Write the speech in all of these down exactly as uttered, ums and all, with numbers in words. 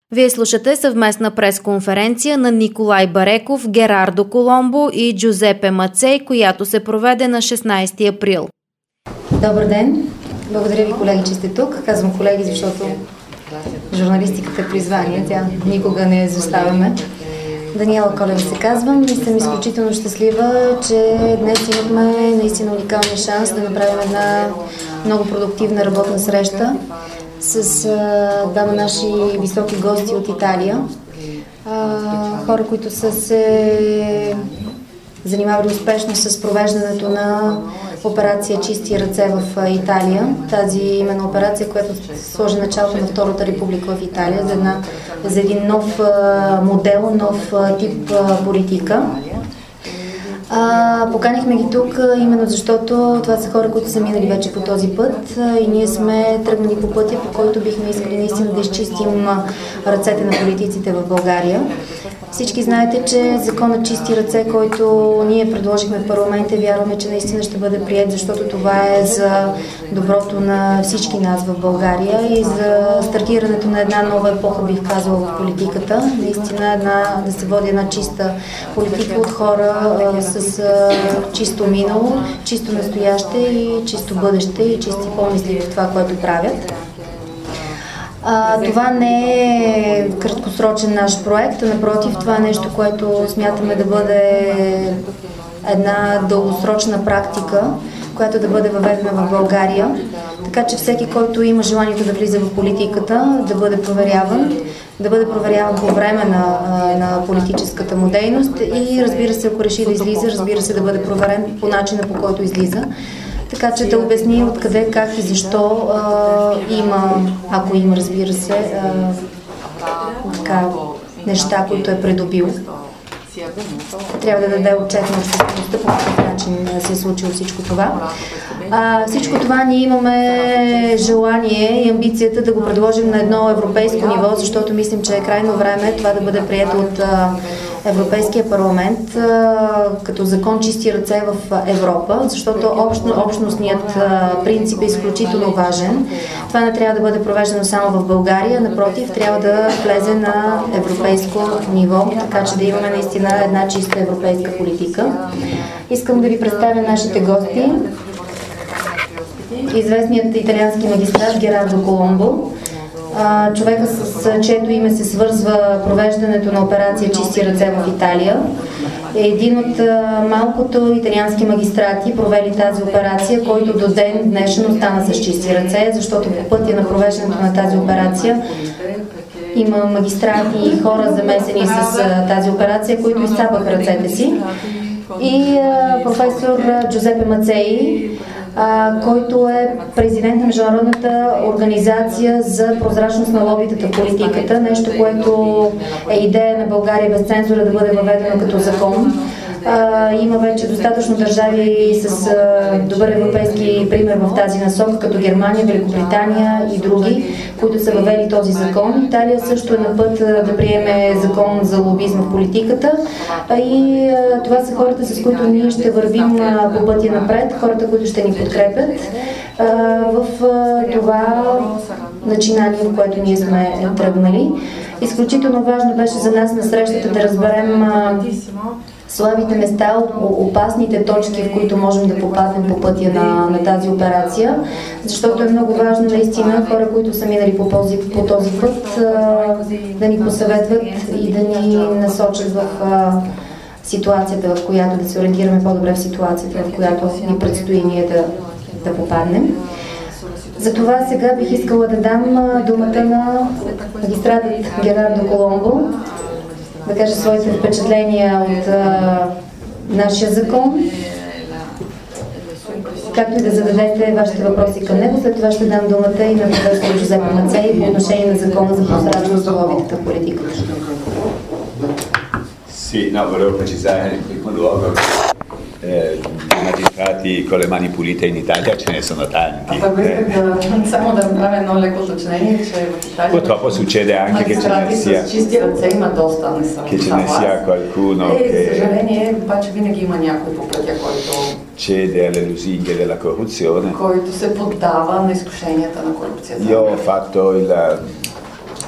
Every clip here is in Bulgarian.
Вие слушате съвместна пресконференция на Николай Бареков, Герардо Коломбо и Джузепе Мацей, която се проведе на шестнайсети април. Добър ден! Благодаря ви, колеги, че сте тук. Казвам колеги, защото журналистиката е призвание, тя никога не заставяме. Даниела Колева се казвам и съм изключително щастлива, че днес имахме наистина уникалния шанс да направим една много продуктивна работна среща с а, двама наши високи гости от Италия. А, хора, които са се занимавали успешно с провеждането на операция Чисти ръце в Италия. Тази именно операция, която сложи началото на Втората република в Италия за, една, за един нов а, модел, нов а, тип а, политика. А, поканихме ги тук а, именно защото това са хора, които са минали вече по този път а, и ние сме тръгнали по пътя, по който бихме искали наистина да изчистим а, ръцете на политиците в България. Всички знаете, че законът Чисти ръце, който ние предложихме в парламента, вярваме, че наистина ще бъде прият, защото това е за доброто на всички нас в България и за стартирането на една нова епоха, бих казала, в политиката. Наистина една, да се води една чиста политика от хора а, с а, чисто минало, чисто настояще и чисто бъдеще и чисти помисли в това, което правят. А, това не е краткосрочен наш проект, а напротив, това е нещо, което смятаме да бъде една дългосрочна практика, която да бъде въведена в България. Така че всеки, който има желанието да влиза в политиката, да бъде проверяван, да бъде проверяван по време на, на политическата му дейност и, разбира се, ако реши да излиза, разбира се, да бъде проверен по начина, по който излиза. Така че да обясни откъде, как и защо а, има, ако има, разбира се, а, така, неща, които е придобил. Трябва да даде отчет на обществеността по какъв начин се е случило всичко това. А, всичко това ние имаме желание и амбицията да го предложим на едно европейско ниво, защото мислим, че е крайно време това да бъде прието от а, Европейския парламент а, като закон Чисти ръце в Европа, защото общно, общностният а, принцип е изключително важен. Това не трябва да бъде провеждано само в България, напротив, трябва да влезе на европейско ниво, така че да имаме наистина една чиста европейска политика. Искам да ви представя нашите гости. Известният италиански магистрат Герардо Коломбо, човека с чието име се свързва провеждането на операция Чисти ръце в Италия, е един от малкото италиански магистрати, провели тази операция, който до ден днешен остана с чисти ръце, защото по пътя на провеждането на тази операция има магистрати и хора замесени с тази операция, които изцапаха ръцете си. И а, професор Джузепе Мацей, а, който е президент на Международната организация за прозрачност на лобитата в политиката, нещо, което е идея на България без цензура да бъде въведено като закон. А, има вече достатъчно държави с а, добър европейски пример в тази насока, като Германия, Великобритания и други, които са въвели този закон. Италия също е на път а, да приеме закон за лобизма в политиката а, и а, това са хората, с които ние ще вървим а, по пътя напред, хората, които ще ни подкрепят а, в а, това начинание, в което ние сме тръгнали. Изключително важно беше за нас на срещата да разберем а, слабите места, опасните точки, в които можем да попаднем по пътя на, на тази операция, защото е много важно наистина хора, които са минали по този, по този път, а, да ни посъветват и да ни насочат в а, ситуацията, в която да се ориентираме по-добре в ситуацията, в която ни предстои ние да, да попаднем. Затова сега бих искала да дам думата на магистратът Герардо Коломбо, да каже своите впечатления от а, нашия закон, както и да зададете вашите въпроси към него. След това ще дам думата и на професор Джузепе Мацей по отношение на закона за прозрачност в лобитата в политиката. Sì, no, volevo precisare in primo luogo eh, magistrati con le mani pulite in Italia ce ne sono tanti. Само да направя едно леко уточнение, че в Италия purtroppo succede anche che ce ne sia с чисти ръце има доста, не само che ce ne sia qualcuno che за съжаление обаче винаги има някой по пътя, който cede alle lusinghe della corruzione. Който се поддава на изкушенията на корупцията. Io ho fatto il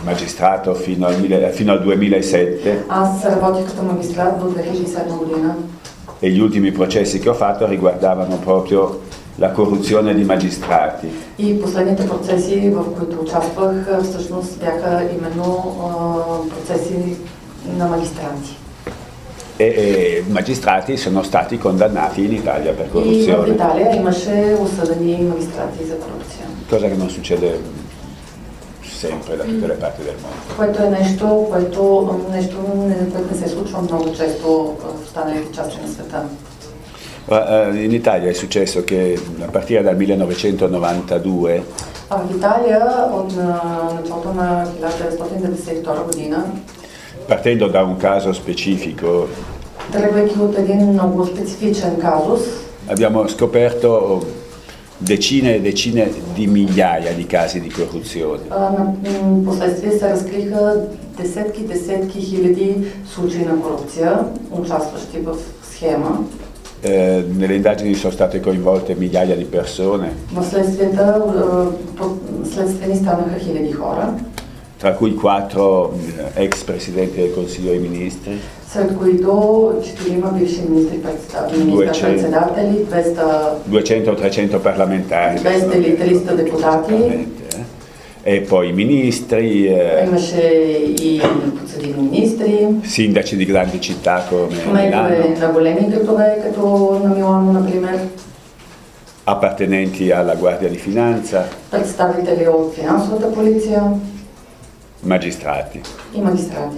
magistrato fino al, fino al duemilasette. Аз работих като магистрат до две хиляди и седма година. E gli ultimi processi che ho fatto riguardavano proprio la corruzione di magistrati. И последните процеси, в които участвах, всъщност бяха именно а, процеси на магистрати. E, e magistrati sono stati condannati in Italia per И в corruzione. Италия имаше осъдени магистрати за корупция. Cosa che non succede sempre da tutte le parti del mondo. Което е нещо, което, нещо, което не се случва много често в останалите части на света. In Italia è successo che a partire dal millenovecentonovantadue А в Италия от началото на хиляда деветстотин деветдесет и втора година, partendo da un caso specifico, тръгвайки от един много специфичен казус, abbiamo scoperto decine e decine di migliaia di casi di corruzione. на последствие се разкриха десетки, десетки хиляди случаи на корупция, участващи в схема. Eh, nelle indagini sono state coinvolte migliaia di persone, В следствията, следствени станаха хиляди хора, tra cui quattro ex presidenti del Consiglio dei Ministri, сред които четирима бивши министър-председатели, duecento trecento parlamentari, двеста или триста депутати, e poi ministri, eh, имаше и подсъдими министри, sindaci di grandi città come кметове Milano, на големи градове, като на Милано, например, appartenenti alla Guardia di Finanza, представители от финансовата полиция magistrati. и магистрати.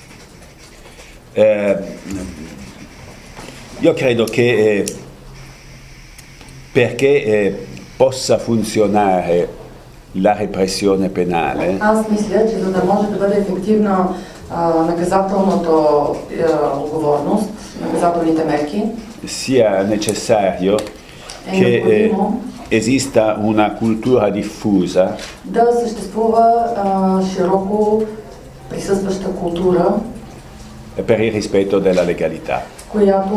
Eh, io credo che eh, perché eh, possa funzionare la repressione penale, Аз мисля, че за да може да бъде ефективна а, наказателната а, отговорност, наказателните мерки, sia necessario è che eh, neобходимо esista una cultura diffusa да съществува а, широко присъстваща култура, per il rispetto della legalità. която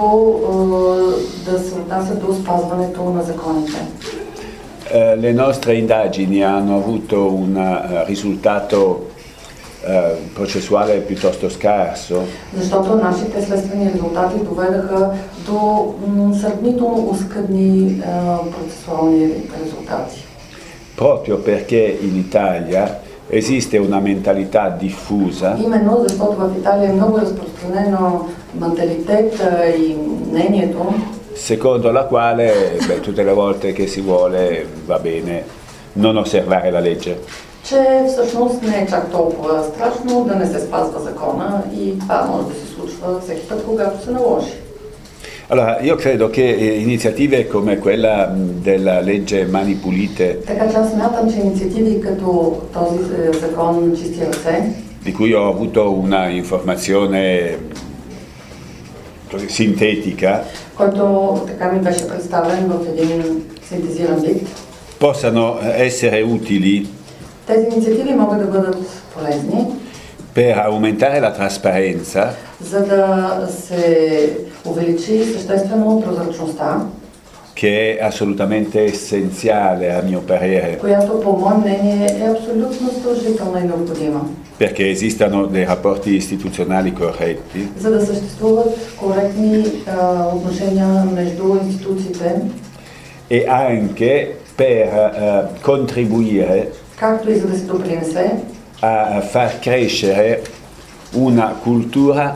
а, да се отнася до спазването на законите. Eh, le nostre indagini hanno avuto un uh, risultato uh, processuale piuttosto scarso, Защото нашите следствени резултати доведаха до м, сравнително оскъдни а, процесуални резултати. proprio perché in Italia esiste una mentalità diffusa Именно защото в Италия е много разпространено менталитет а, и мнението, secondo la quale beh, tutte le volte che si vuole va bene non osservare la legge. че всъщност не е чак толкова страшно да не се спазва закона и това може да се случва всеки път, когато се наложи. Allora, io credo che eh, iniziative come quella mh, della legge Mani Pulite, Така че аз смятам, че инициативи като този е, закон Чисти ръце, di cui ho avuto una informazione così sintetica, който така ми беше представен в един синтезиран вид, possano essere utili тези инициативи могат да бъдат полезни, per aumentare la trasparenza за да се увеличи съществено прозрачността, che è assolutamente essenziale a mio parere, която по мое мнение е абсолютно задължителна и необходима, perché esistano dei rapporti istituzionali corretti за да съществуват коректни а, отношения между институциите, e anche per eh, contribuire както и за да се допринесе a far crescere una cultura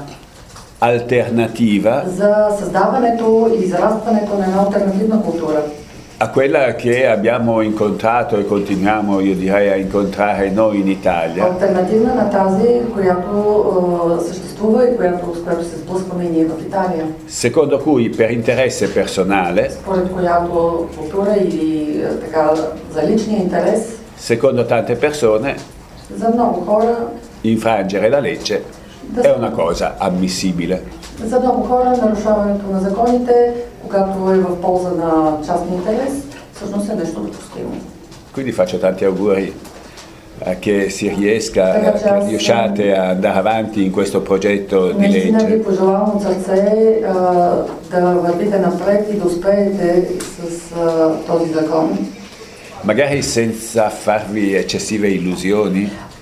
alternativa за създаването или зарастването на една алтернативна култура, a quella che abbiamo incontrato e continuiamo, io direi, a incontrare noi in Italia, алтернативна на тази, която а, съществува и която, с която се сблъскваме и ние в Италия, secondo cui per interesse personale, според която култура или а, така за личния интерес, secondo tante persone, за много хора, infrangere la legge è una cosa ammissibile. за много хора нарушаването на законите, когато е в полза на частния интерес, всъщност е нещо допустимо. Quindi faccio tanti auguri a che si riesca, che riusciate a andare avanti in questo progetto di Наистина ви legge. пожелавам от сърце а, да вървите напред и да успеете с а, този закон. Magari senza farvi eccessive illusioni,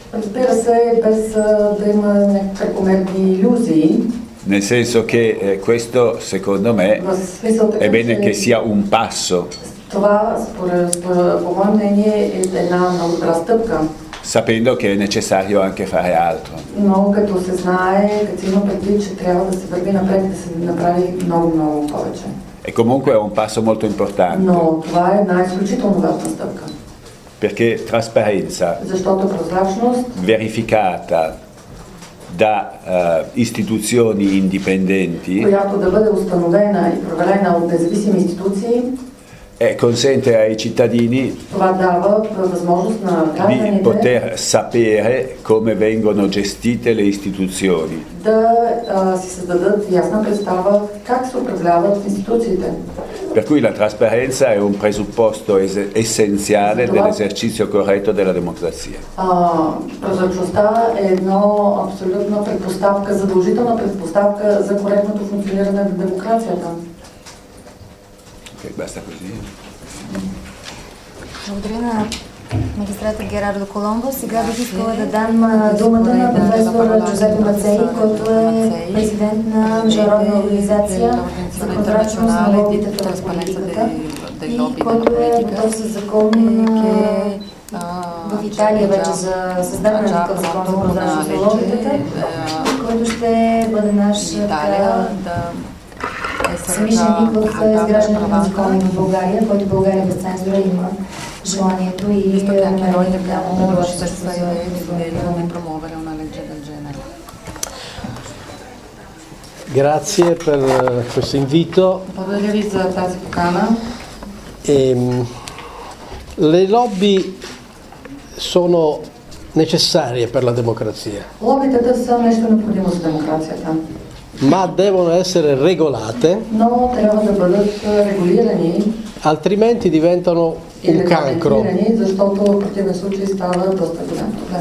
Разбира се, без да има някакви прекомерни иллюзии. Nel senso che eh, questo, secondo me, è bene che sia un passo. Това, според, според, по мое мнение, е една много добра стъпка. Sapendo che è necessario anche fare altro. Но като се знае, като се има предвид, че трябва да се върви напред, да се направи много, много повече. E comunque è un passo molto importante. Но това е една изключително важна стъпка. Perché trasparenza, Защото прозрачност, verificata da uh, istituzioni indipendenti, която да бъде установена и проверена от независими институции, e consente ai cittadini това дава възможност на di гражданите poter sapere come vengono gestite le istituzioni. да а, си създадат ясна представа как се управляват институциите. Per cui la trasparenza è un presupposto es- essenziale dell'esercizio corretto della democrazia. А, прозрачността е едно абсолютна предпоставка, задължителна предпоставка за коректното функциониране на демокрацията. Okay, basta così. Благодаря на магистрата Герардо Коломбо. Сега бих искала да дам думата на професор Джузепе Мацей, който е президент на Международна организация за прозрачност на лобитата в политиката и който е готов със закон в Италия вече за създаване на такъв закон за прозрачност на лобитата, който ще бъде наш самишленик в изграждането на закони в България, който България без цензура има желанието и намерение да работи също за promuovere una legge del genere. Grazie per questo invito. Благодаря ви за тази покана. Ehm, le lobby sono necessarie per la democrazia, Лобитата са нещо необходимо за демокрацията, ma devono essere regolate, но трябва да бъдат регулирани altrimenti diventano и un cancro. регламентирани, защото в противен случай става доста голям проблем.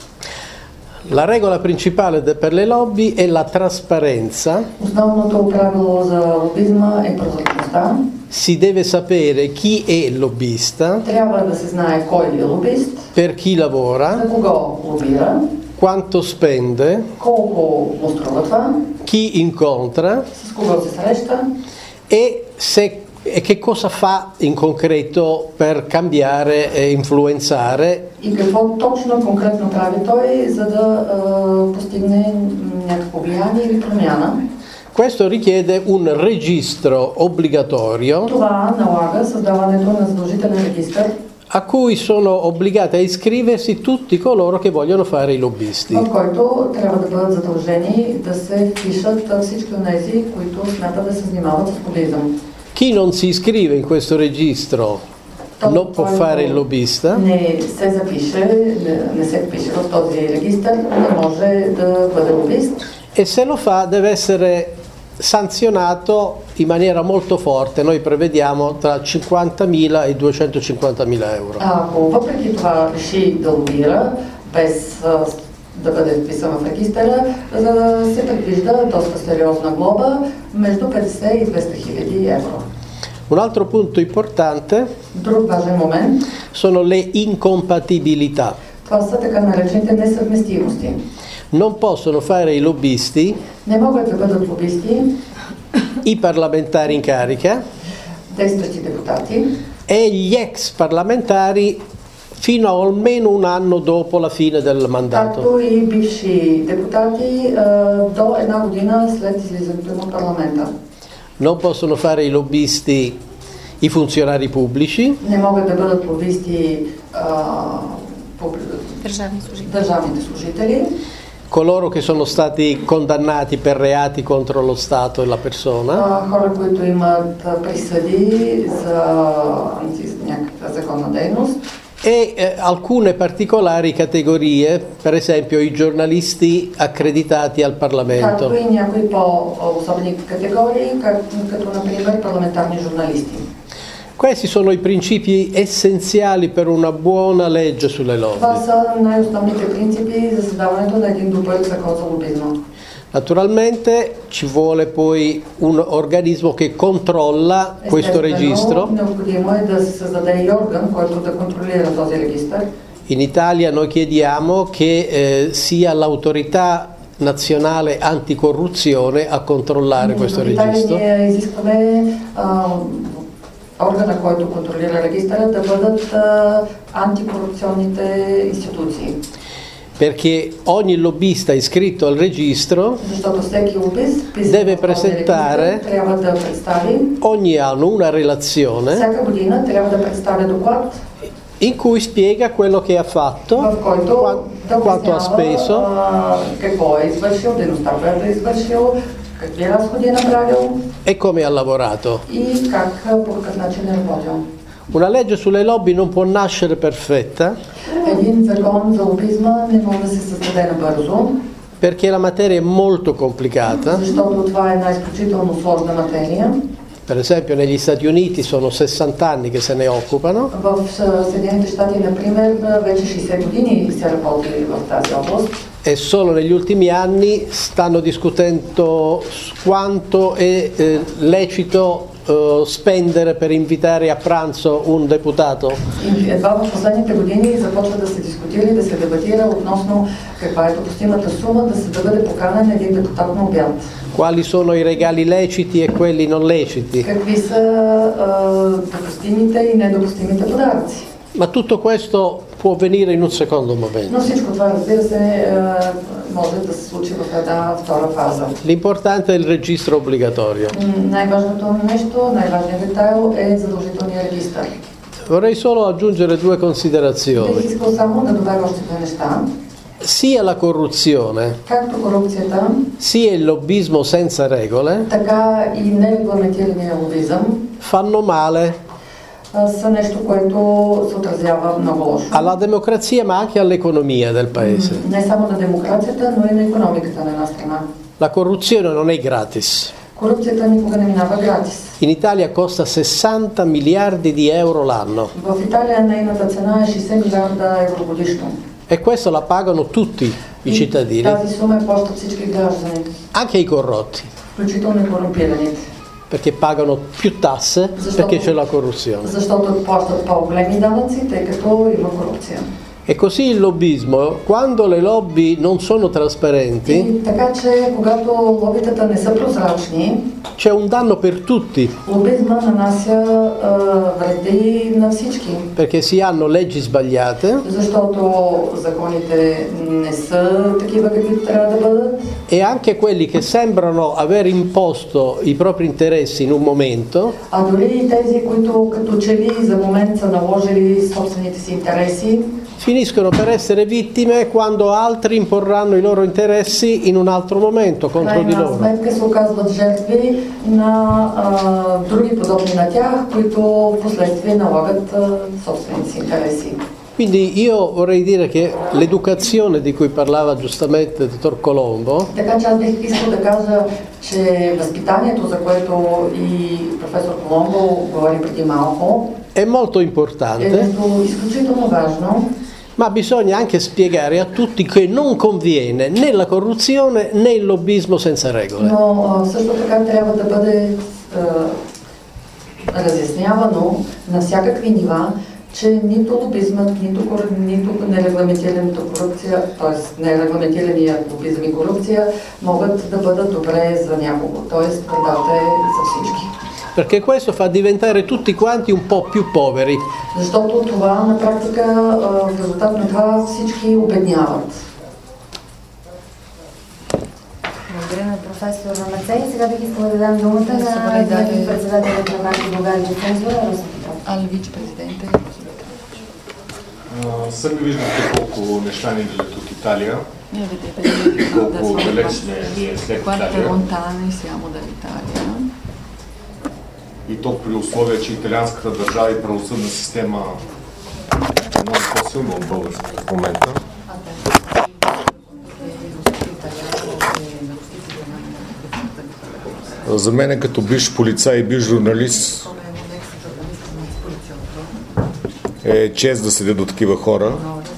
La regola principale de- per le lobby è la trasparenza. Основното правило за лобизма е прозрачността. Si deve sapere chi è lobbista, Трябва да се знае кой е лобист, per chi lavora, за кого лобира, quanto spende, колко му струва това, chi incontra с кого се среща e, se, e che cosa fa in concreto per cambiare e influenzare и какво точно конкретно прави той, за да е, постигне някакво влияние или промяна. Questo richiede un registro obbligatorio Това налага създаването на задължителен регистър, a cui sono obbligati a iscriversi tutti coloro che vogliono fare i lobbisti. в който трябва да бъдат задължени да се впишат всички от тези, които смятат да се занимават с лобизъм. Chi non si iscrive in questo registro non può fare il lobbista Не се запише, не, не се впише в този регистър, не може да бъде лобист. e se lo fa deve essere sanzionato in maniera molto forte. Noi prevediamo tra cinquantamila e duecentocinquantamila euro. Ако въпреки това реши да лобира, без а, да бъде вписан в регистъра, а, се предвижда доста сериозна глоба между петдесет и двеста хиляди евро. Un altro punto importante Друг важен момент, sono le incompatibilità. това са така наречените несъвместимости. Non possono fare i lobbisti Не могат да бъдат лобисти i parlamentari in carica действащи депутати e gli ex parlamentari fino a almeno un anno dopo la fine del mandato. както и бивши депутати а, до една година след излизането им от парламента. Non possono fare i lobbisti i funzionari pubblici, Не могат да бъдат лобисти а, публи- държавни служители. държавните служители, coloro che sono stati condannati per reati contro lo Stato e la persona, а, хора, които имат а, присъди за анти- някаква законна дейност e eh, alcune particolari categorie, per esempio i giornalisti accreditati al Parlamento. както и някои по-особени категории, как, като например парламентарни журналисти. Questi sono i principi essenziali per una buona legge sulle Това lobby. са най-основните принципи за създаването на един добър закон за лобизма. Naturalmente ci vuole poi un organismo che controlla questo registro Необходимо е да се създаде и орган, който да контролира този регистър. In Italia noi chiediamo che eh, sia l'autorità nazionale anticorruzione a controllare questo registro. Ние изискваме органа, който контролира регистъра, да бъдат антикорупционните институции. Perché ogni lobbista iscritto al registro deve presentare ogni anno una relazione in cui spiega quello che ha fatto, quanto ha speso e come ha lavorato. Una legge sulle lobby non può nascere perfetta perché la materia è molto complicata. Per esempio negli Stati Uniti sono sessanta anni che se ne occupano e solo negli ultimi anni stanno discutendo quanto è eh, lecito uh, spendere per invitare a pranzo un deputato. Едва в последните години започва да се дискутира и да се дебатира относно каква е допустимата сума да се да бъде поканен един депутат на обяд. Quali sono i regali leciti e quelli non leciti? Какви са допустимите и недопустимите подаръци? Ma tutto questo può avvenire in un secondo momento. Но всичко това, разбира се, може да се случи в една втора фаза. L'importante è il registro obbligatorio. Най-важното нещо, най-важният детайл е задължителния регистър. Vorrei solo aggiungere due considerazioni. Бих искал само да добавя още две неща. Sia la corruzione, Както корупцията, sia il lobbismo senza regole така и нерегламентирания лобизъм fanno male са нещо, което се отразява много лошо. alla democrazia ma anche all'economia del paese. Не само на демокрацията, но и на икономиката на една страна. La corruzione non è gratis. Корупцията никога не минава гратис. In Italia costa sessanta miliardi di euro l'anno. В Италия нейната цена е шейсет милиарда евро годишно. E questo la pagano tutti i cittadini, Тази сума е плащат всички граждани, anche i corrotti, включително и корумпираните. perché pagano più tasse perché c'è la corruzione. Защото плащат по-големи данъци, тъй като има корупция. E così il lobbismo, quando le lobby non sono trasparenti, И така че, когато лобитата не са прозрачни, c'è un danno per tutti, лобизма нанася а, вреди на всички. perché si hanno leggi sbagliate Защото законите не са такива, каквито трябва да бъдат. e anche quelli che sembrano aver imposto i propri interessi in un momento А дори и тези, които като че ли за момент са наложили собствените си интереси, finiscono per essere vittime quando altri imporranno i loro interessi in un altro momento contro di крайна loro. сметка се оказват жертви на а, други подобни на тях, които в последствие налагат а, собствените си интереси. Quindi io vorrei dire che l'educazione di cui parlava giustamente il dottor Colombo Така че аз бих искал да кажа, че възпитанието, за което и професор Коломбо говори преди малко, è molto е importante, нещо изключително важно. ma bisogna anche spiegare a tutti che non conviene né la corruzione né il lobbismo senza regole. Но а, също така трябва да бъде а, разяснявано на всякакви нива, че нито лобизмът, нито, нито нерегламентираната корупция, т.е. нерегламентирания лобизъм и корупция могат да бъдат добре за някого, т.е. правдата е за всички. Perché questo fa diventare tutti quanti un po' più poveri. Защото това на практика в резултат на това всички обедняват. Благодаря на професор Мацей. Сега бих искала да дам думата на председателят на Марки България за цензура Росен Петров. Ал вице-президенте. Сами виждате колко неща ни гледат от Италия. Ние vedete Колко далеч сме ние след quanto Италия. lontani siamo dall'Italia. И то при условие, че италианската държава и правосъдна система е много по-силна от българската в момента. За мен като бивш полицай и бивш журналист е чест да седя до такива хора,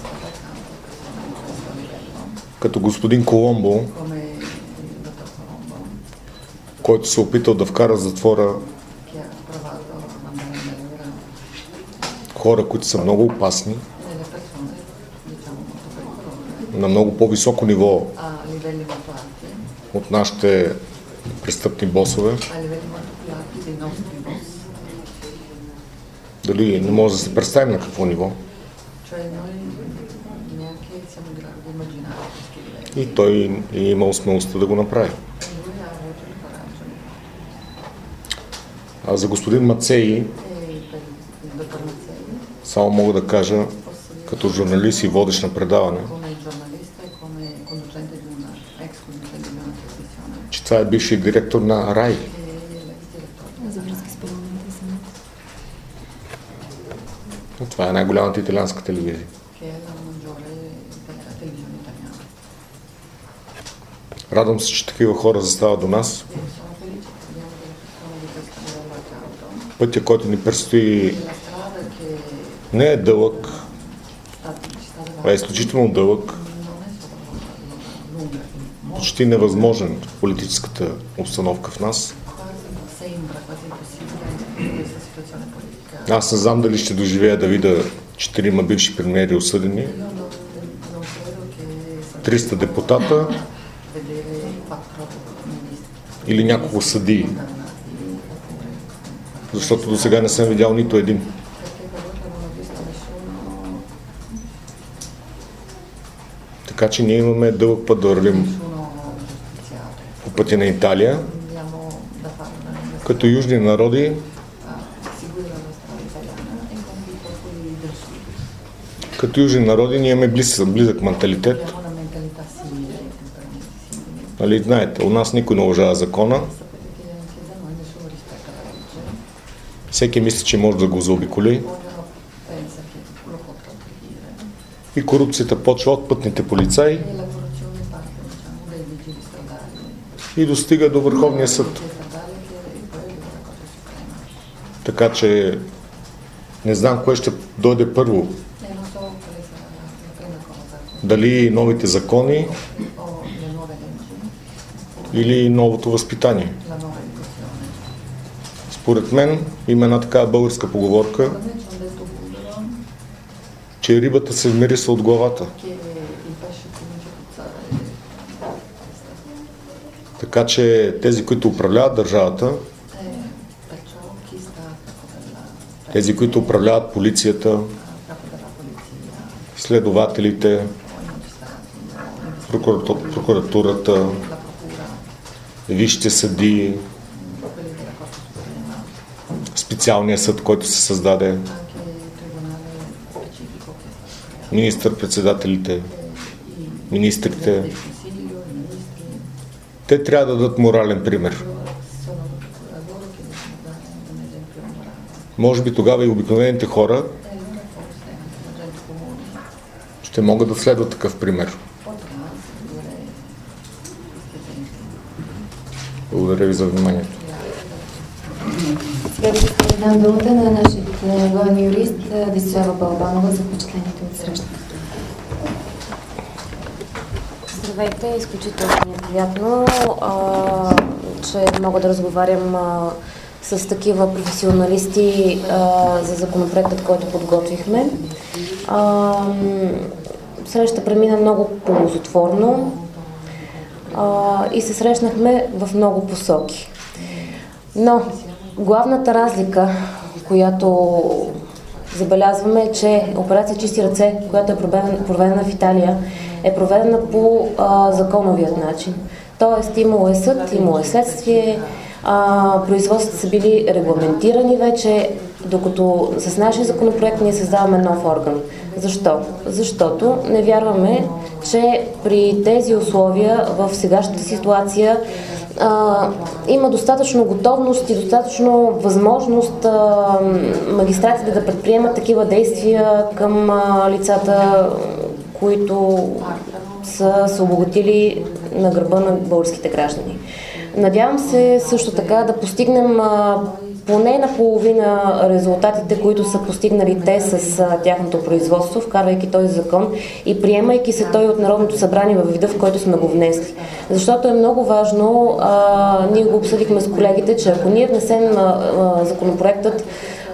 като господин Коломбо, който се опитал да вкара в затвора хора, които са много опасни, на много по-високо ниво a livelli molto alti, от нашите престъпни босове. a livelli molto più alti dei nostri boss. Дали не може да се представим на какво ниво. Cioè noi neanche siamo in grado di immaginare questi livelli. И той е имал смелостта да го направи. E lui ha avuto il coraggio. А за господин Мацеи E per il dottor Mazzei, само мога да кажа, като журналист и водещ на предаване, come giornalista e come conducente di una ex conducente di una trasmissione, че това е бившият директор на РАЙ. e l'ex direttore За връзки с парламента съм. Това е най-голямата италианска телевизия. che è la maggiore della televisione italiana. Радвам се, че такива хора застават до нас. E sono felice che abbiamo delle persone di questo livello accanto. Пътя, който ни предстои, La strada che не е дълъг, sta, ci sta а е davanti изключително дълъг, non è solo lunga, molto почти невъзможен в политическата обстановка в нас. quasi sembra quasi impossibile in questa situazione politica. Аз не знам дали ще доживея да видя четирима бивши премиери осъдени, Io non, non credo che триста депутата vedere quattro ministri или няколко съдии, condannati, защото до сега не съм видял нито един. perché per ora non ho visto nessuno, Така че ние имаме дълъг път да вървим nessuno giustiziato. по пътя на Италия, Abbiamo da fare una като южни народи, a seguire la nostra italiana e con i popoli del sud. като южни народи ние имаме близък, близък менталитет. Abbiamo una mentalità simile, completamente simile. Нали, знаете, у нас никой не уважава закона, Sapete che anche da noi nessuno rispetta la legge. всеки мисли, че може да го заобиколи Ognuno pensa che lo può contraddire. и корупцията почва от пътните полицаи E la corruzione parte, diciamo, dai vigili stradali. и достига до Върховния съд. Stradale che poi arriva alla Corte Suprema. Така че не знам кое ще дойде първо. E non so quale sarà la prima cosa, Дали новите закони o le nuove leggi, или новото възпитание. la nuova educazione. Според мен има една такава българска поговорка, Da me ci hanno detto bulgaro че рибата се вмирисва от главата. che il pesce comincia a puzzare. Така че тези, които управляват държавата, E perciò chi sta a capo della, тези, които управляват полицията, a capo della polizia, следователите, o i magistrati, o прокурату- прокуратурата, la procura, висшите съдии, quelli della Corte Suprema, специалния съд, който се създаде, anche il tribunale specifico che è stato creato, министър-председателите, i министрите. del Consiglio, i ministri, Те трябва да дадат морален пример. sono loro che devono dare un esempio morale. Може би тогава и обикновените хора E allora forse anche la gente comune ще могат да следват такъв пример. potrà seguire questi esempi. Благодаря ви за вниманието. Сега ви да дам думата на нашия главен юрист Десислава Балабанова за впечатлението от срещата. Здравейте, изключително ми е приятно, а, че мога да разговарям а, с такива професионалисти а, за законопроектът, който подготвихме. А, среща премина много ползотворно а, и се срещнахме в много посоки. Но главната разлика, която забелязваме, е, че операция Чисти ръце, която е проведена, проведена в Италия, е проведена по а, законовият начин. Тоест имало е съд, имало е следствие, а, производствата са били регламентирани вече, докато с нашия законопроект ние създаваме нов орган. Защо? Защото не вярваме, че при тези условия в сегашната ситуация а, има достатъчно готовност и достатъчно възможност а, магистратите да предприемат такива действия към а, лицата, които са се обогатили на гърба на българските граждани. Надявам се също така да постигнем а, поне наполовина резултатите, които са постигнали те с а, тяхното производство, вкарвайки този закон и приемайки се той от Народното събрание във вида, в който сме го внесли. Защото е много важно, а, ние го обсъдихме с колегите, че ако ние внесем а, а, законопроектът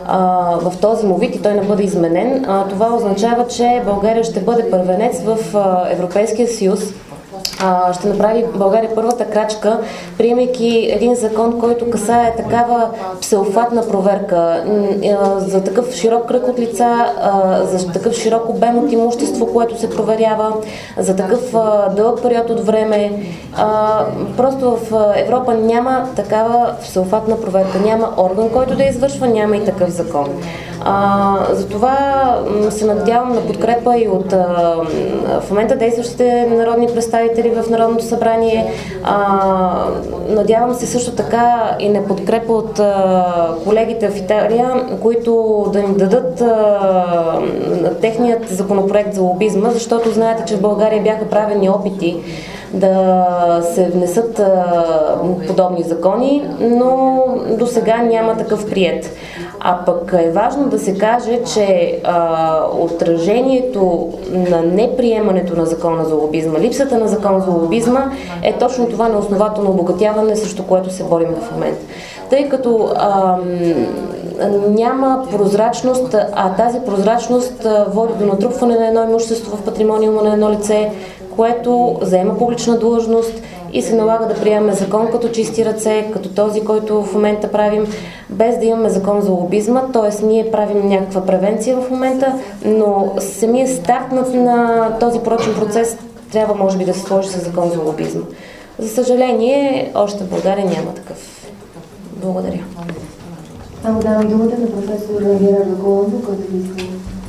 а, в този му вид и той не бъде изменен, а, това означава, че България ще бъде първенец в а, Европейския съюз. А, ще направи България първата крачка, приемайки един закон, който касае такава всеобхватна проверка за такъв широк кръг от лица, за такъв широк обем от имущество, което се проверява, за такъв дълъг период от време. Просто в Европа няма такава всеобхватна проверка, няма орган, който да извършва, няма и такъв закон. А, затова се надявам на подкрепа и от а, в момента действащите народни представители в Народното събрание. А, надявам се също така и на подкрепа от а, колегите в Италия, които да им дадат а, техният законопроект за лобизма, защото знаете, че в България бяха правени опити да се внесат а, подобни закони, но до сега няма такъв приет. А пък е важно да се каже, че а, отражението на неприемането на закона за лобизма, липсата на закон за лобизма е точно това неоснователно обогатяване, срещу което се борим в момента. Тъй като а, няма прозрачност, а тази прозрачност води до натрупване на едно имущество в патримониума на едно лице, което заема публична длъжност и се налага да приемаме закон като чисти ръце, като този, който в момента правим, без да имаме закон за лобизма, т.е. ние правим някаква превенция в момента, но самия старт на, на този порочен процес трябва може би да се сложи с закон за лобизма. За съжаление, още в България няма такъв. Благодаря. Само давам думата на професор Герардо Коломбо, който ви иска.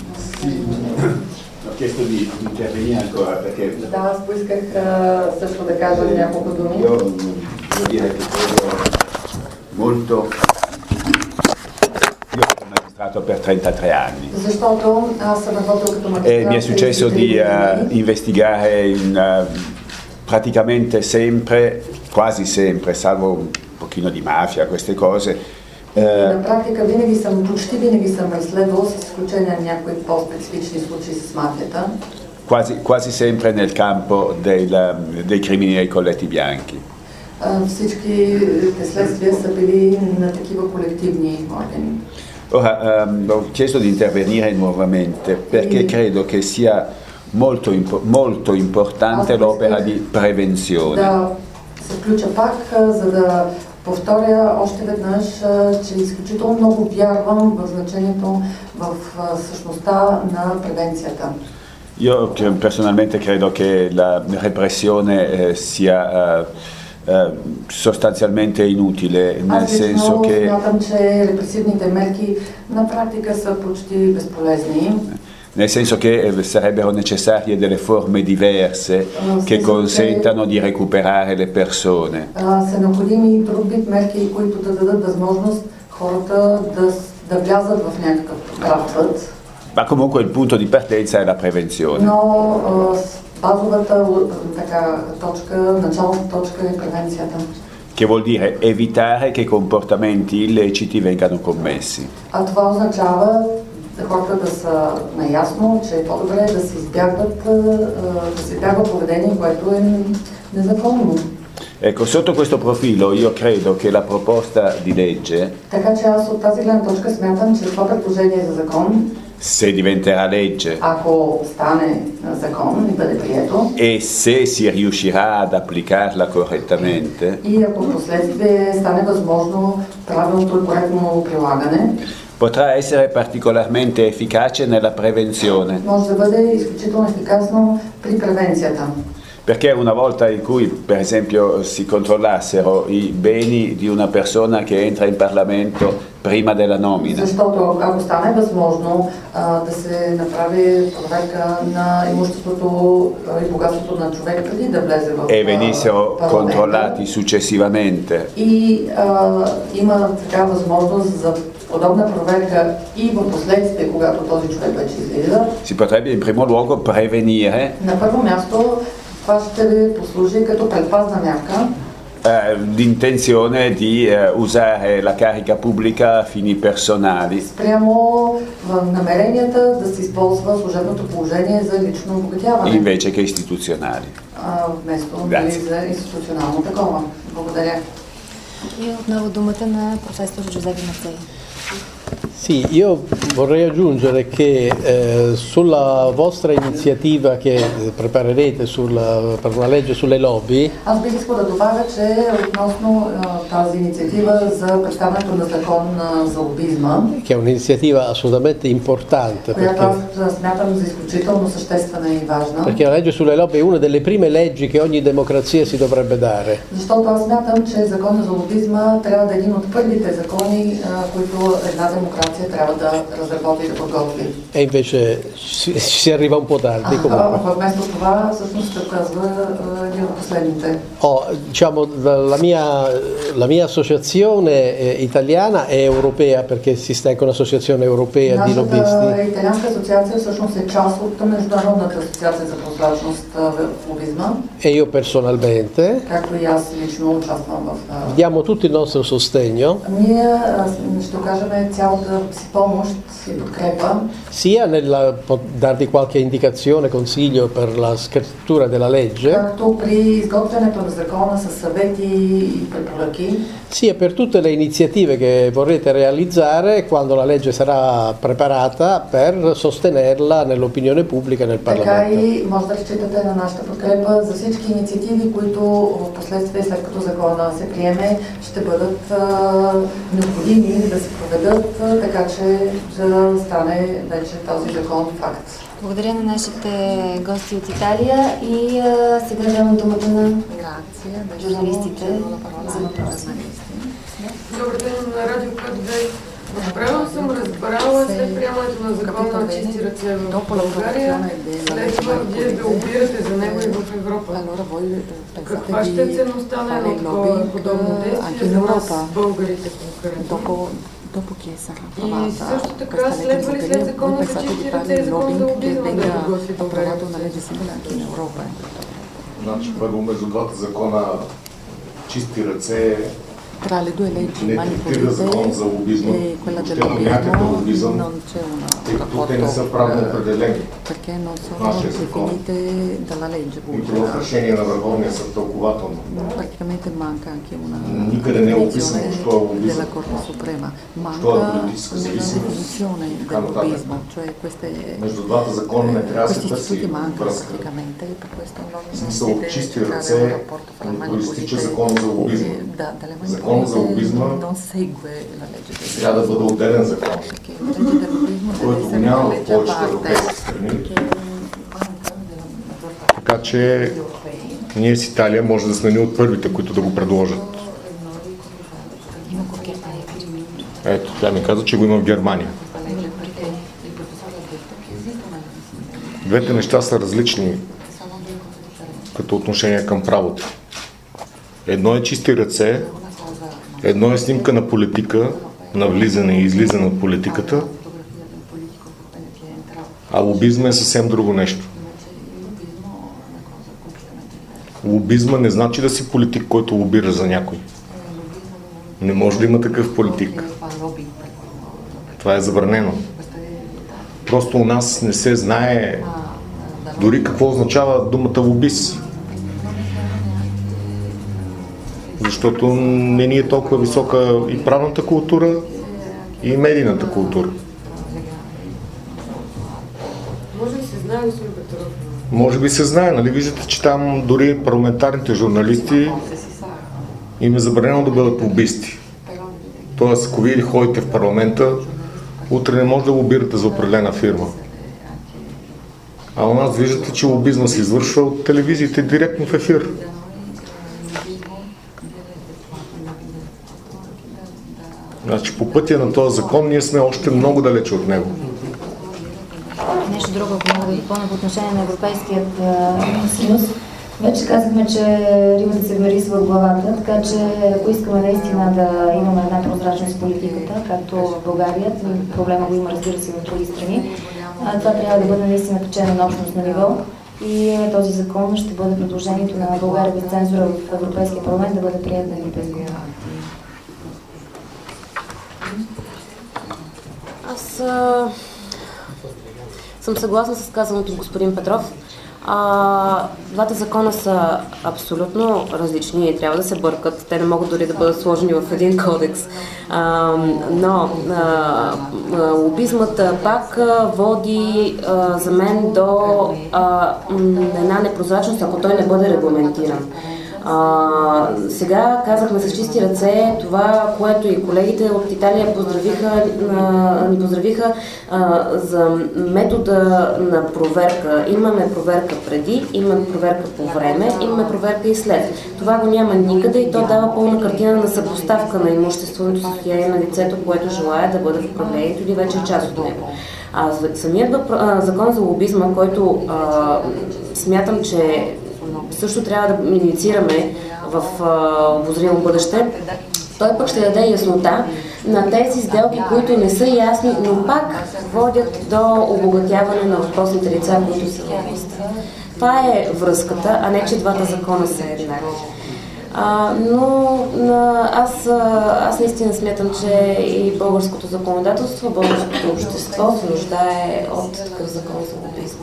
Ho chiesto di intervenire ancora perché... Да, аз поисках също да кажа няколко думи. Io devo dire che credo molto... Io sono magistrato per trentatré anni. Защото аз съм работил като магистрат. E mi è successo di uh, investigare in, uh, praticamente sempre, quasi sempre, salvo un pochino di mafia, queste cose. На практика винаги съм, почти винаги съм разследвал, с изключение на някои по-специфични случаи с мафията. Quasi, quasi sempre nel campo del, dei crimini dei colletti bianchi. Всички следствия са били на такива колективни органи. Ora, ehm, ho chiesto di intervenire nuovamente perché e... credo che sia molto, impo- molto importante l'opera di prevenzione. Да се включа пак, за да повторя още веднъж, че изключително много вярвам в значението, в същността на превенцията. Io personalmente credo che la repressione eh, sia eh, eh, sostanzialmente inutile, nel senso che... Аз смятам, че репресивните мерки на практика са почти безполезни. Nel senso che sarebbero necessarie delle forme diverse che consentano di recuperare le persone. Са необходими друг вид мерки, които да дадат възможност хората да, да влязат в някакъв прав път. Ma comunque il punto di partenza è la prevenzione. Но базовата така, точка, началната точка е превенцията. Che vuol dire evitare che comportamenti illeciti vengano commessi. А това означава хората да са наясно, че е по-добре да се избягват, да се избягва поведение, което е незаконно. Ecco, sotto questo profilo io credo che la proposta di legge, така че аз от тази гледна точка смятам, че това предложение за закон, se diventerà legge, ако стане закон и бъде прието, e se si riuscirà ad applicarla correttamente, и ако в последствие стане възможно правилното и коректно прилагане, potrà essere particolarmente efficace nella prevenzione. Може да бъде изключително ефикасно при превенцията. Perché una volta in cui, per esempio, si controllassero i beni di una persona che entra in Parlamento prima della nomina. Защото ако стане възможно а, да се направи проверка на имуществото и богатството на човек преди да влезе в e venissero controllati successivamente. И а, има така възможност за подобна проверка и в последствие, когато този човек вече излиза. Si potrebbe in primo luogo prevenire. На първо място това ще ви послужи като предпазна мярка. L'intenzione di uh, usare la carica pubblica a fini personali. Спрямо в намеренията да се използва служебното положение за лично обогатяване. Invece che istituzionali. А, вместо дали за институционално такова. Благодаря. И отново думата на професор Джузепе Мацей. Sì, io vorrei aggiungere che eh, sulla vostra iniziativa che preparerete sulla, per una legge sulle lobby. Аз бих искала да добавя, че относно тази инициатива за представянето на закон за лобизма, che è un'iniziativa assolutamente importante, която perché, аз смятам за изключително съществена и важна. perché la legge sulle lobby è una delle prime leggi che ogni democrazia si dovrebbe dare. Защото аз смятам, че законът за лобизма трябва да е един от първите закони, които една демокрация трябва да разработи и да подготви. E invece ci, ci si arriva un po' tardi comunque. А вместо това всъщност се оказва един от последните. Oh, diciamo, la mia, la mia associazione italiana è europea perché esiste anche un'associazione europea di lobbisti. Нашата италианска асоциация всъщност е част от Международната асоциация за прозрачност в лобизма. E io personalmente. Както и аз лично участвам в. Diamo tutto il nostro sostegno. Ние ще кажем цялата си помощ и подкрепа. Sia nel darvi qualche indicazione, consiglio per la scrittura della legge. Както при изготвянето на закона със съвети и препоръки. Sia per tutte le iniziative che vorrete realizzare quando la legge sarà preparata per sostenerla nell'opinione pubblica e nel Parlamento. Така и може да разчитате на нашата подкрепа за всички инициативи, които в последствие, след като закона се приеме, ще бъдат а, необходими да се проведат, а, така че да стане вече този закон факт. Благодаря на нашите гости от Италия и а, сега давам думата на журналистите за въпроси. Добър ден на Радио пет две. Правилно съм разбрала, след приемането на закона на чисти ръце в България, следва вие да лобирате за него и в Европа. Каква ще е ценността на едно такова подобно действие за нас, българите конкретно? И също така, следва ли след закона за чисти ръце и закон за лобизма да подготви България? Значи, първо между двата закона чисти ръце tra le due leggi mani pulite e quella del lobismo non c'è una rapporto perché non sono definite dalla legge praticamente manca anche una definizione della Corte Suprema, manca una definizione del lobismo, cioè queste, questi istituti mancano praticamente, per questo non si deve creare un rapporto fra le mani pulite e da, dalle mani pulite за лобизма трябва да бъде отделен закон, който го няма в повечето европейски страни. Така че ние с Италия може да сме ни от първите, които да го предложат. Ето, тя ми каза, че го има в Германия. Двете неща са различни като отношение към правото. Едно е чисти ръце, едно е снимка на политика, на влизане и излизане от политиката, а лобизма е съвсем друго нещо. Лобизма не значи да си политик, който лобира за някой. Не може да има такъв политик. Това е забранено. Просто у нас не се знае дори какво означава думата лобист. Защото не ни е толкова висока и правната култура, и медийната култура. Може би се знае, господин Петров? Може би се знае, нали? Виждате, че там дори парламентарните журналисти им е забранено да бъдат лобисти. Тоест, ако вие ходите в парламента, утре не може да лобирате за определена фирма. А у нас виждате, че лобизма се извършва от телевизиите директно в ефир. Значи по пътя на този закон ние сме още много далече от него. Нещо друго, ако мога да допълня по отношение на Европейският съюз. Вече казахме, че рибата се вмирисва в главата, така че ако искаме наистина да имаме една прозрачност в политиката, както в България, проблема го има, разбира се, в други страни, това трябва да бъде наистина качено на общностно ниво и този закон ще бъде предложението на България без цензура в Европейския парламент да бъде прият на европейско ниво. Аз а, съм съгласна с казаното от господин Петров. А, двата закона са абсолютно различни и трябва да се бъркат. Те не могат дори да бъдат сложени в един кодекс. А, но а, лобизмът пак води а, за мен до а, една непрозрачност, ако той не бъде регламентиран. А, сега казахме с чисти ръце това, което и колегите от Италия поздравиха, а, ни поздравиха а, за метода на проверка. Имаме проверка преди, имаме проверка по време, имаме проверка и след. Това го няма никъде и то дава пълна картина на съпоставка на имущественото състояние на лицето, което желая да бъде в управлението или вече е част от него. А самият закон за лобизма, който а, смятам, че също трябва да инициираме в обозримо бъдеще, той пък ще даде яснота на тези сделки, които не са ясни, но пак водят до обогатяване на въпросните лица, които са явисти. Това е връзката, а не че двата закона са еднакви. А, но а, аз, аз наистина смятам, че и българското законодателство, българското общество се нуждае от такъв закон за лобизма.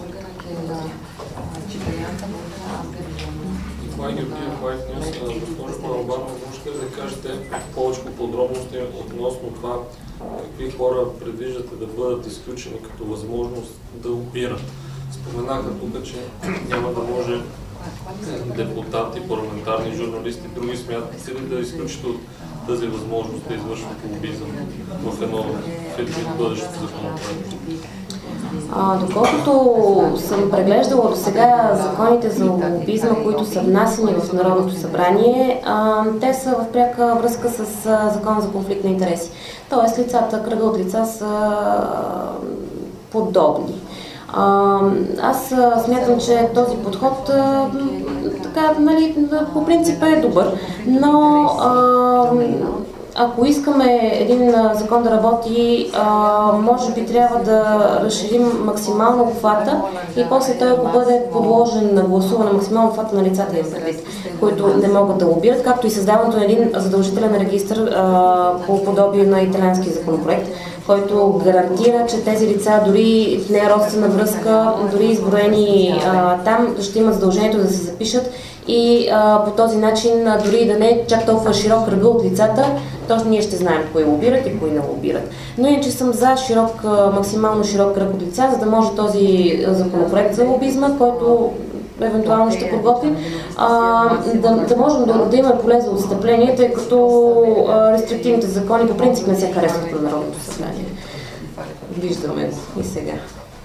Госпожо Балабанова, можете ли да кажете повече подробности относно това какви хора предвиждате да бъдат изключени като възможност да лобират? Споменаха тук, че няма да може депутати, парламентарни журналисти, други смятате ли да изключите от тази възможност да извършват лобизъм в едно в бъдещето законопроект? А, доколкото съм преглеждала до сега законите за лобизма, които са внасени в Народното събрание, а, те са в пряка връзка с а, закона за конфликт на интереси. Тоест лицата, кръга от лица са а, подобни. А, аз а, смятам, че този подход а, така, нали, по принцип е добър, но а, ако искаме един закон да работи, а, може би трябва да разширим максимално обхвата и после той, ако бъде подложен на гласуване, максимално обхвата на лицата им предвид, които не могат да лобират, както и създаването на един задължителен регистр а, по подобие на италиански законопроект, който гарантира, че тези лица, дори в нея родствена връзка, дори изброени а, там, ще имат задължението да се запишат и а, по този начин, а, дори да не е чак толкова широк кръга от лицата, точно ние ще знаем кои лобират и кои не лобират. Но иначе съм за широк, максимално широк кръг от лица, за да може този законопроект за лобизма, който евентуално ще подготвим, а, да, да можем да, да имаме поле за отстъпление, тъй като а, рестриктивните закони по принцип не се харесват на Народното събрание. Виждаме го и сега.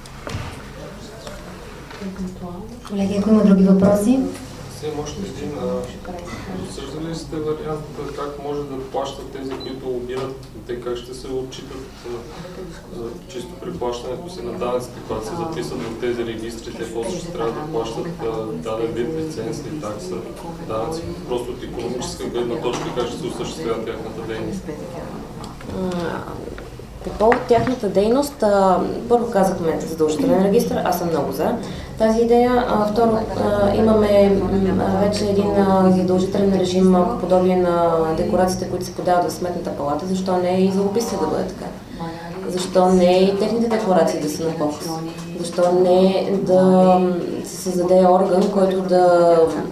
Колеги, ако има други въпроси? Сега още един. Обсъждали сте вариант как може да плащат тези, които лобират, те как ще се отчитат чисто при плащането си на данъците, когато се записват в тези регистри, те после ще трябва да плащат даден вид лиценз и такса, данъци. Просто от икономическа гледна точка как ще се осъществява тяхната дейност? По повод тяхната дейност, а, първо казахме задължителен регистр, аз съм много за тази идея. А, второ, а, имаме а, вече един а, задължителен режим, малко подобие на декларациите, които се подават в Сметната палата. Защо не и за лобистите да бъде така? Защо не и техните декларации да са на показ? Защо не да се създаде орган, който да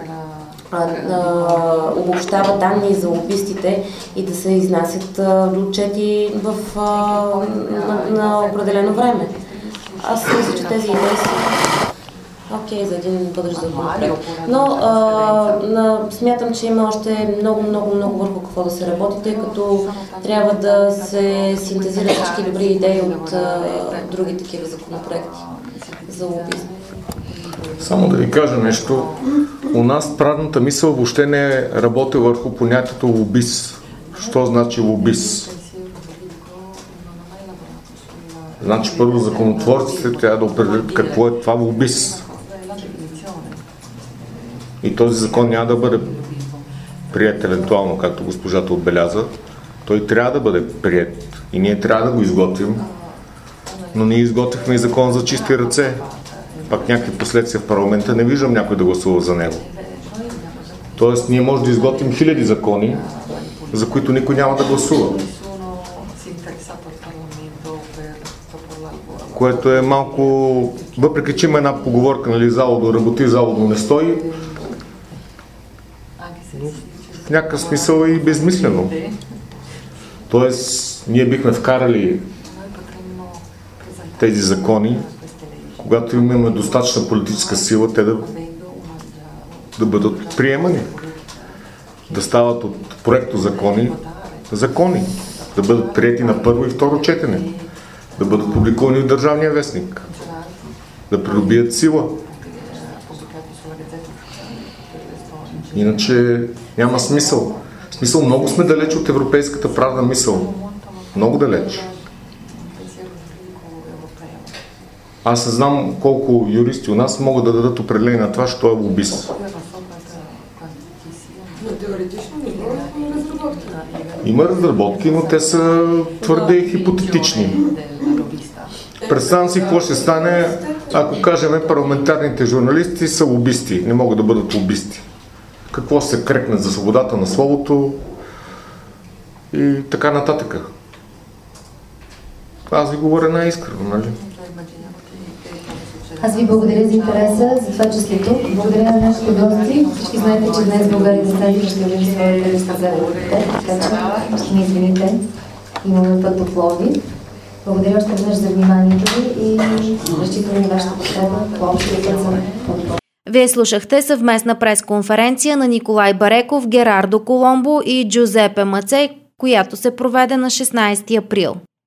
обобщава данни за лобистите и да се изнасят отчети в, а, на, на определено време. Аз мисля, че тези идеи са окей okay, за един бъдещ законопроект. Но а, на, смятам, че има още много, много, много върху какво да се работи, тъй като трябва да се синтезират всички добри идеи от а, други такива законопроекти за лобизм. Само да ви кажа нещо. У нас правната мисъл въобще не работи върху понятието лобист. Що значи лобист? Значи първо законотворците трябва да определят какво е това лобист. И този закон няма да бъде приет евентуално, както госпожата отбеляза. Той трябва да бъде приет и ние трябва да го изготвим, но ние изготвихме и закон за чисти ръце. Пак някакви последствия в парламента, не виждам някой да гласува за него. Тоест, ние може да изготвим хиляди закони, за които никой няма да гласува. Което е малко въпреки че има една поговорка, нали, залудо работи, залудо не стои, в някакъв смисъл е и безмислено. Тоест, ние бихме вкарали тези закони, когато имаме достатъчна политическа сила, те да, да бъдат приемани. Да стават от проекто закони, закони. Да бъдат приети на първо и второ четене. Да бъдат публикувани в Държавния вестник. Да придобият сила. Иначе няма смисъл. В смисъл, много сме далеч от европейската правна мисъл. Много далеч. Аз не знам колко юристи у нас могат да дадат определение на това, що е лобист. Има разработки, но те са твърде хипотетични. Представям си какво ще стане, ако кажем парламентарните журналисти са лобисти, не могат да бъдат лобисти. Какво се крекнат за свободата на словото и така нататък. Аз ви говоря най-искрено, нали? Аз ви благодаря за интереса, за това, че сте тук. Благодаря на нашите гости. Всички знаете, че днес България за център ще обяви своята листа за приоритет, така че ще не извините. Имаме път до Пловдив. Благодаря още веднъж за вниманието ви и разчитаме на вашата подкрепа по общия път за по-добро. Вие слушахте съвместна пресконференция на Николай Бареков, Герардо Коломбо и Джузепе Мацей, която се проведе на шестнайсети април.